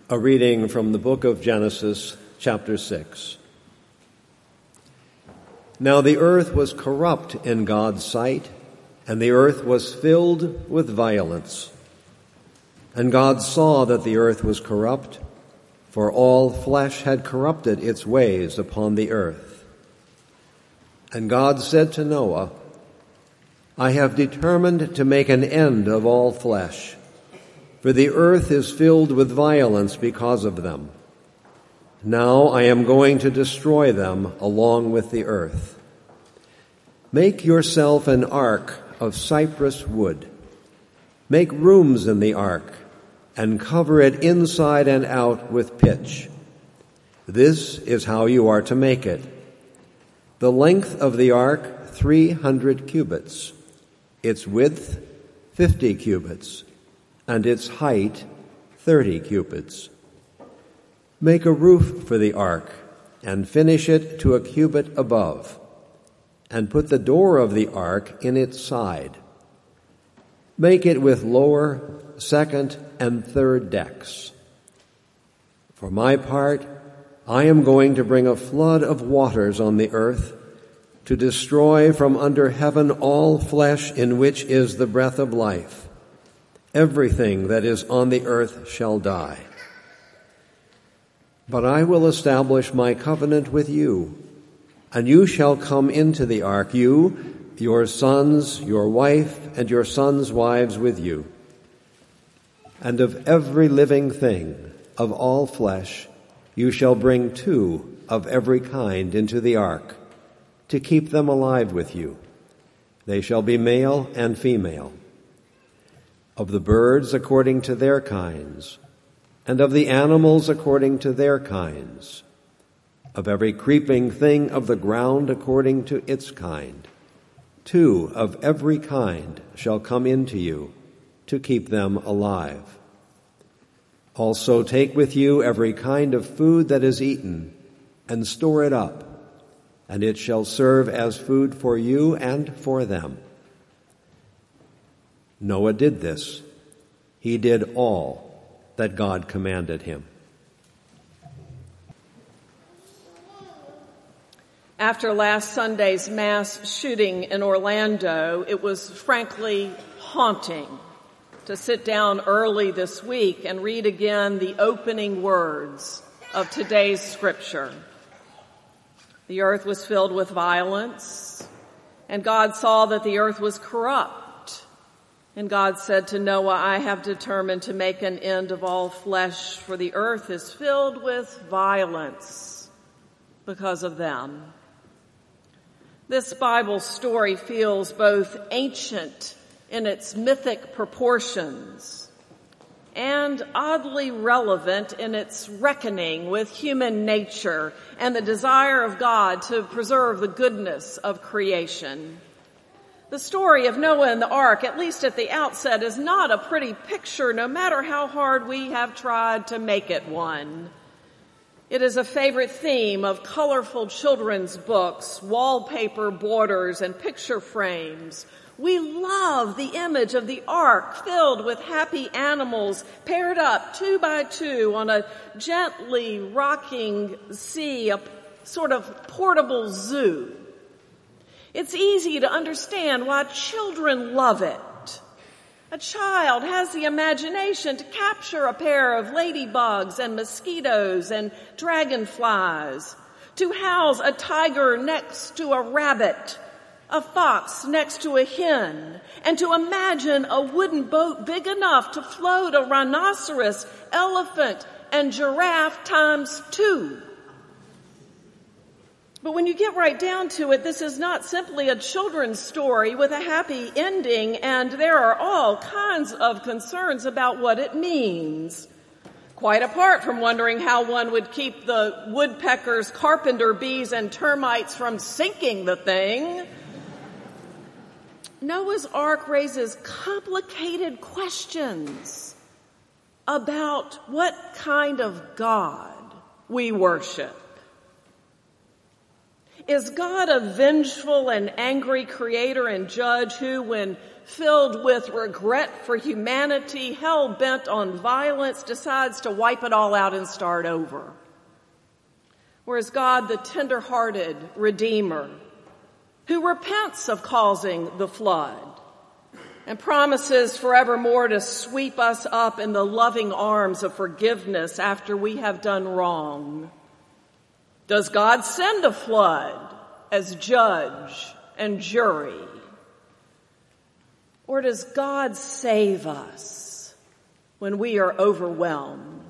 A reading from the book of Genesis, chapter 6. Now the earth was corrupt in God's sight, and the earth was filled with violence. And God saw that the earth was corrupt, for all flesh had corrupted its ways upon the earth. And God said to Noah, I have determined to make an end of all flesh, for the earth is filled with violence because of them. Now I am going to destroy them along with the earth. Make yourself an ark of cypress wood. Make rooms in the ark and cover it inside and out with pitch. This is how you are to make it. The length of the ark, 300 cubits. Its width, 50 cubits. And its height, 30 cubits. Make a roof for the ark, and finish it to a cubit above, and put the door of the ark in its side. Make it with lower, second, and third decks. For my part, I am going to bring a flood of waters on the earth, to destroy from under heaven all flesh in which is the breath of life. Everything that is on the earth shall die. But I will establish my covenant with you, and you shall come into the ark, you, your sons, your wife, and your sons' wives with you. And of every living thing, of all flesh, you shall bring 2 of every kind into the ark, to keep them alive with you. They shall be male and female. Of the birds according to their kinds, and of the animals according to their kinds, of every creeping thing of the ground according to its kind. 2 of every kind shall come into you, to keep them alive. Also take with you every kind of food that is eaten, and store it up, and it shall serve as food for you and for them. Noah did this. He did all that God commanded him. After last Sunday's mass shooting in Orlando, it was frankly haunting to sit down early this week and read again the opening words of today's scripture. The earth was filled with violence, and God saw that the earth was corrupt. And God said to Noah, I have determined to make an end of all flesh, for the earth is filled with violence because of them. This Bible story feels both ancient in its mythic proportions and oddly relevant in its reckoning with human nature and the desire of God to preserve the goodness of creation. The story of Noah and the ark, at least at the outset, is not a pretty picture, no matter how hard we have tried to make it one. It is a favorite theme of colorful children's books, wallpaper borders, and picture frames. We love the image of the ark filled with happy animals paired up 2 by 2 on a gently rocking sea, a sort of portable zoo. It's easy to understand why children love it. A child has the imagination to capture a pair of ladybugs and mosquitoes and dragonflies, to house a tiger next to a rabbit, a fox next to a hen, and to imagine a wooden boat big enough to float a rhinoceros, elephant, and giraffe times 2. But when you get right down to it, this is not simply a children's story with a happy ending, and there are all kinds of concerns about what it means. Quite apart from wondering how one would keep the woodpeckers, carpenter bees, and termites from sinking the thing, Noah's Ark raises complicated questions about what kind of God we worship. Is God a vengeful and angry creator and judge who, when filled with regret for humanity, hell-bent on violence, decides to wipe it all out and start over. Whereas God, the tender-hearted Redeemer, who repents of causing the flood and promises forevermore to sweep us up in the loving arms of forgiveness after we have done wrong. Does God send a flood as judge and jury? Or does God save us when we are overwhelmed?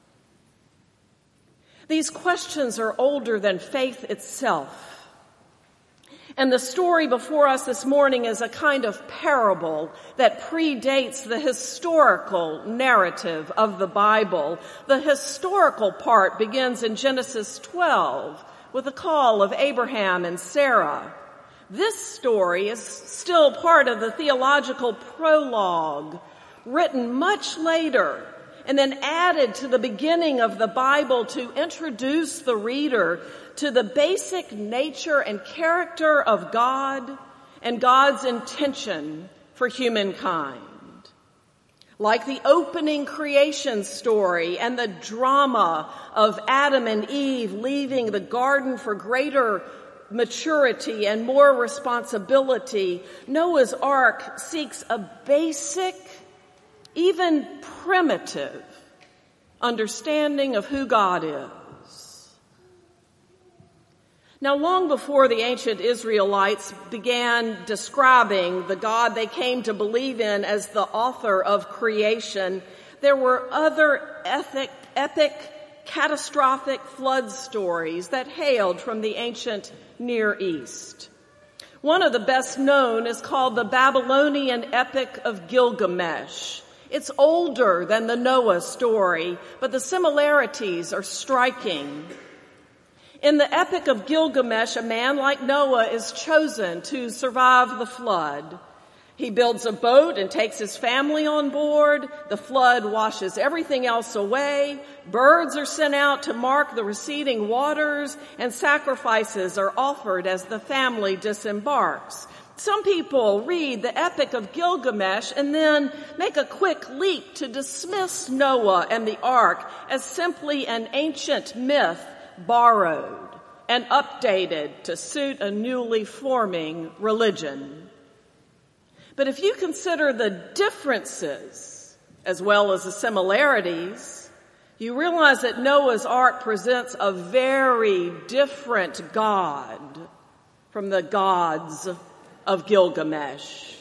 These questions are older than faith itself. And the story before us this morning is a kind of parable that predates the historical narrative of the Bible. The historical part begins in Genesis 12 with the call of Abraham and Sarah. This story is still part of the theological prologue, written much later and then added to the beginning of the Bible to introduce the reader to the basic nature and character of God and God's intention for humankind. Like the opening creation story and the drama of Adam and Eve leaving the garden for greater maturity and more responsibility, Noah's Ark seeks a basic, even primitive, understanding of who God is. Now, long before the ancient Israelites began describing the God they came to believe in as the author of creation, there were other epic, catastrophic flood stories that hailed from the ancient Near East. One of the best known is called the Babylonian Epic of Gilgamesh. It's older than the Noah story, but the similarities are striking. In the Epic of Gilgamesh, a man like Noah is chosen to survive the flood. He builds a boat and takes his family on board. The flood washes everything else away. Birds are sent out to mark the receding waters, and sacrifices are offered as the family disembarks. Some people read the Epic of Gilgamesh and then make a quick leap to dismiss Noah and the ark as simply an ancient myth borrowed and updated to suit a newly forming religion. But if you consider the differences as well as the similarities, you realize that Noah's Ark presents a very different God from the gods of Gilgamesh.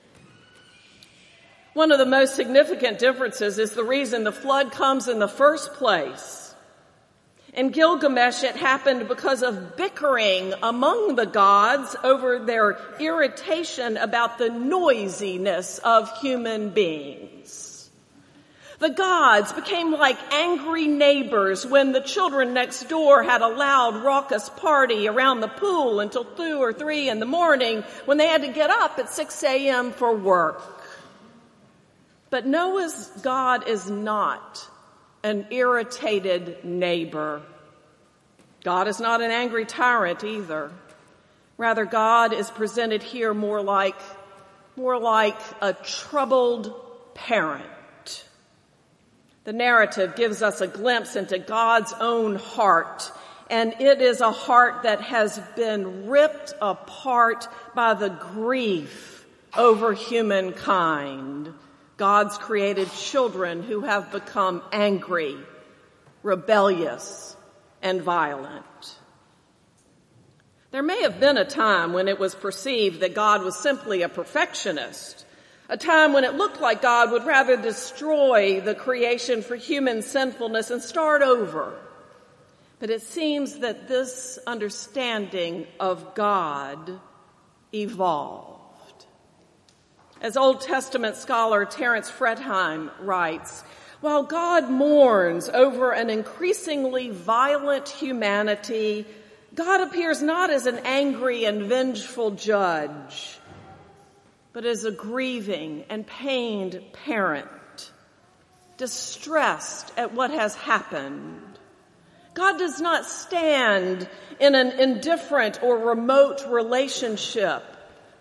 One of the most significant differences is the reason the flood comes in the first place. In Gilgamesh, it happened because of bickering among the gods over their irritation about the noisiness of human beings. The gods became like angry neighbors when the children next door had a loud, raucous party around the pool until 2 or 3 in the morning when they had to get up at 6 a.m. for work. But Noah's God is not an irritated neighbor. God is not an angry tyrant either. Rather, God is presented here more like a troubled parent. The narrative gives us a glimpse into God's own heart, and it is a heart that has been ripped apart by the grief over humankind. God's created children who have become angry, rebellious, and violent. There may have been a time when it was perceived that God was simply a perfectionist, a time when it looked like God would rather destroy the creation for human sinfulness and start over. But it seems that this understanding of God evolved. As Old Testament scholar Terence Fretheim writes, while God mourns over an increasingly violent humanity, God appears not as an angry and vengeful judge, but as a grieving and pained parent, distressed at what has happened. God does not stand in an indifferent or remote relationship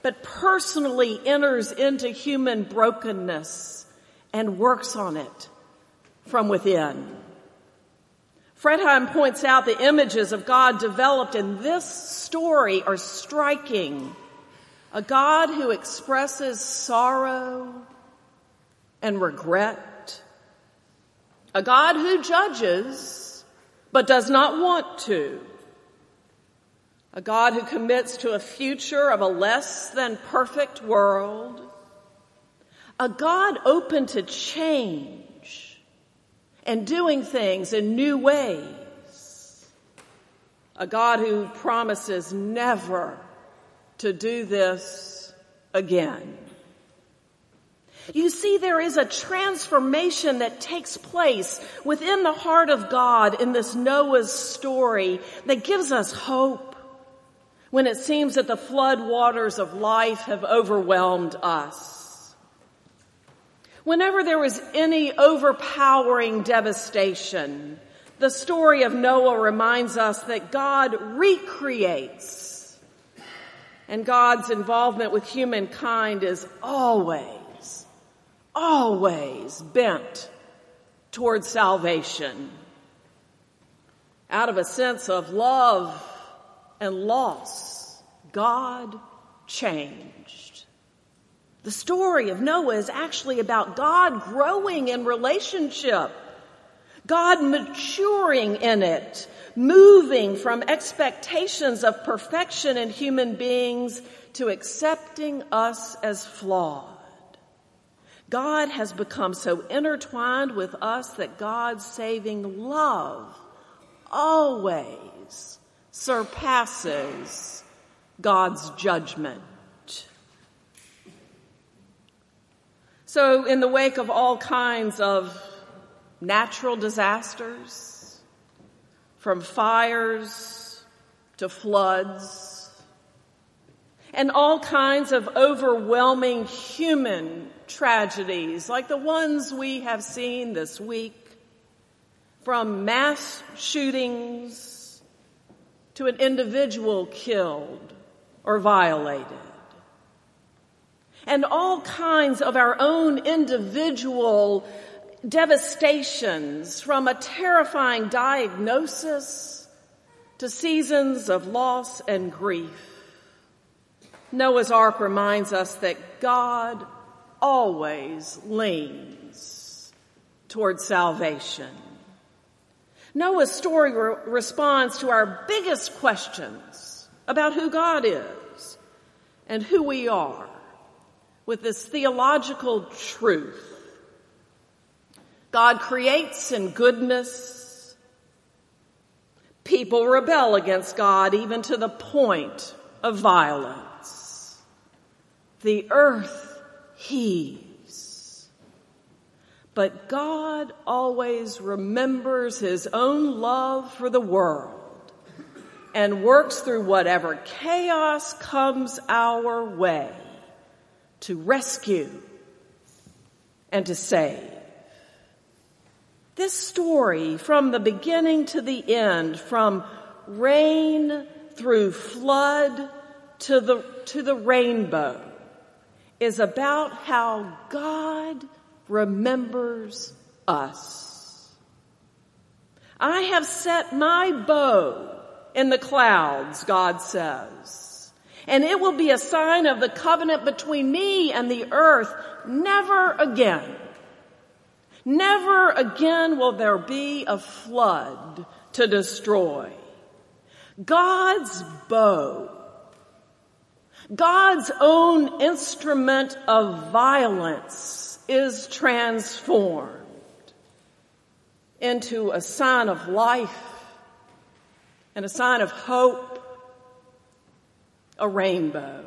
but personally enters into human brokenness and works on it from within. Fredheim points out the images of God developed in this story are striking. A God who expresses sorrow and regret. A God who judges but does not want to. A God who commits to a future of a less than perfect world. A God open to change and doing things in new ways. A God who promises never to do this again. You see, there is a transformation that takes place within the heart of God in this Noah's story that gives us hope when it seems that the flood waters of life have overwhelmed us. Whenever there is any overpowering devastation, the story of Noah reminds us that God recreates, and God's involvement with humankind is always bent towards salvation. Out of a sense of love and loss, God changed. The story of Noah is actually about God growing in relationship, God maturing in it, moving from expectations of perfection in human beings to accepting us as flawed. God has become so intertwined with us that God's saving love always surpasses God's judgment. So in the wake of all kinds of natural disasters, from fires to floods, and all kinds of overwhelming human tragedies like the ones we have seen this week, from mass shootings to an individual killed or violated, and all kinds of our own individual devastations, from a terrifying diagnosis to seasons of loss and grief. Noah's Ark reminds us that God always leans towards salvation. Noah's story responds to our biggest questions about who God is and who we are with this theological truth. God creates in goodness. People rebel against God even to the point of violence. The earth heaves. But God always remembers his own love for the world and works through whatever chaos comes our way to rescue and to save. This story, from the beginning to the end, from rain through flood to the rainbow, is about how God remembers us. I have set my bow in the clouds, God says, and it will be a sign of the covenant between me and the earth. Never again will there be a flood to destroy. God's bow, God's own instrument of violence, is transformed into a sign of life and a sign of hope, a rainbow.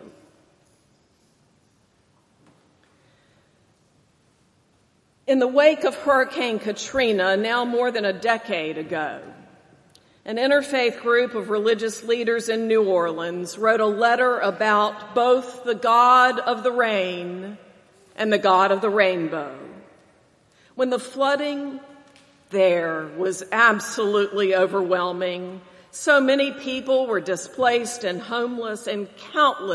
In the wake of Hurricane Katrina, now more than a decade ago, an interfaith group of religious leaders in New Orleans wrote a letter about both the God of the rain and the God of the rainbow. When the flooding there was absolutely overwhelming, so many people were displaced and homeless, and countless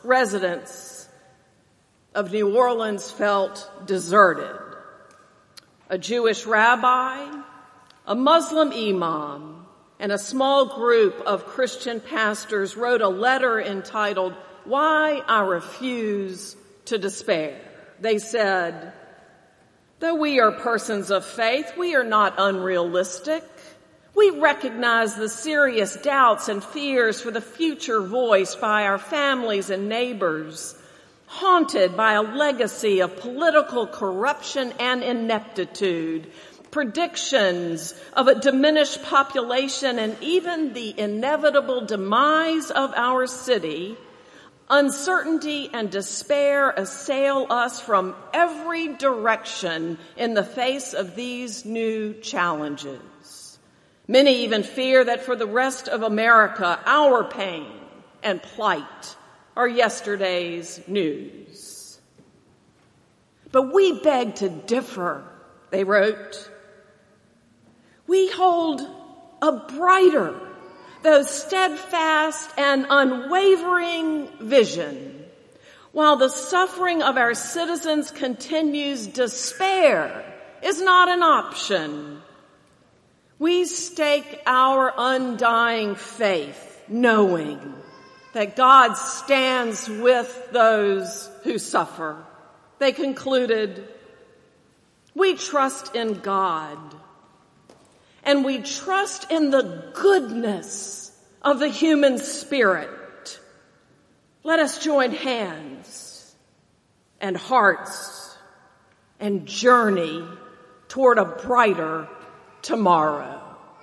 residents of New Orleans felt deserted. A Jewish rabbi, a Muslim imam, and a small group of Christian pastors wrote a letter entitled, "Why I Refuse to Despair." They said, "Though we are persons of faith, we are not unrealistic. We recognize the serious doubts and fears for the future voiced by our families and neighbors, haunted by a legacy of political corruption and ineptitude, predictions of a diminished population, and even the inevitable demise of our city. Uncertainty and despair assail us from every direction in the face of these new challenges. Many even fear that for the rest of America, our pain and plight are yesterday's news. But we beg to differ," they wrote. "We hold a brighter, though steadfast and unwavering vision. While the suffering of our citizens continues, despair is not an option. We stake our undying faith, knowing that God stands with those who suffer." They concluded, "We trust in God, and we trust in the goodness of the human spirit. Let us join hands and hearts and journey toward a brighter tomorrow."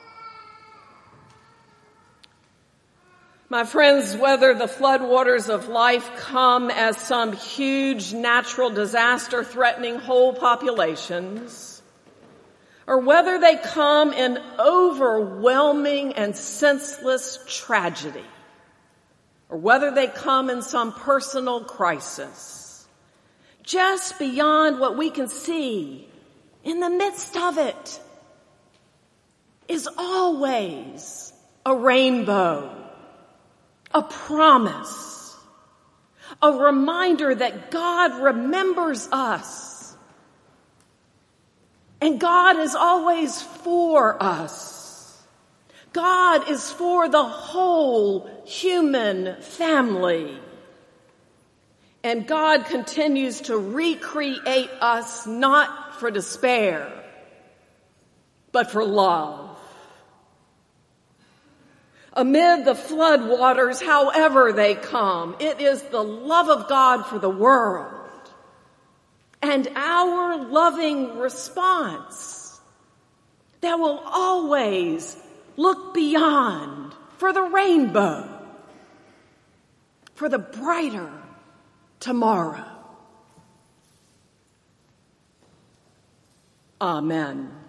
My friends, whether the floodwaters of life come as some huge natural disaster threatening whole populations, or whether they come in overwhelming and senseless tragedy, or whether they come in some personal crisis, just beyond what we can see, in the midst of it, is always a rainbow, a promise, a reminder that God remembers us, and God is always for us. God is for the whole human family. And God continues to recreate us not for despair, but for love. Amid the flood waters, however they come, it is the love of God for the world and our loving response that will always look beyond for the rainbow, for the brighter tomorrow. Amen.